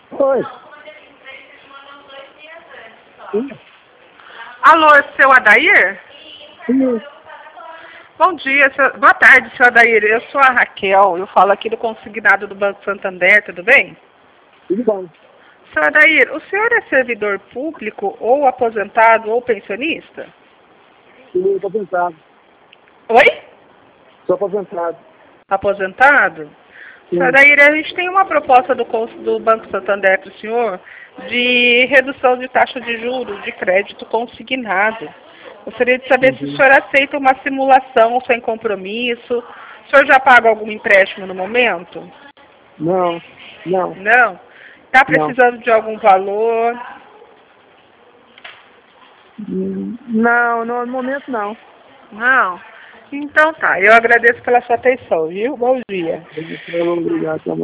Oi. Sim. Alô, seu Adair? Sim. Bom dia, boa tarde, seu Adair. Eu sou a Raquel, eu falo aqui do consignado do Banco Santander, tudo bem? Tudo bom. Seu Adair, o senhor é servidor público ou aposentado ou pensionista? Sim, estou aposentado. Oi? Sou aposentado. Aposentado? Seu Sim. Adair, a gente tem uma proposta do Banco Santander para o senhor de redução de taxa de juros de crédito consignado. Gostaria de saber se o senhor aceita uma simulação sem compromisso. O senhor já paga algum empréstimo no momento? Não. Não. Não? Está Não. precisando de algum valor? Não, no momento não. Não? Então tá, eu agradeço pela sua atenção, viu? Bom dia. Obrigado,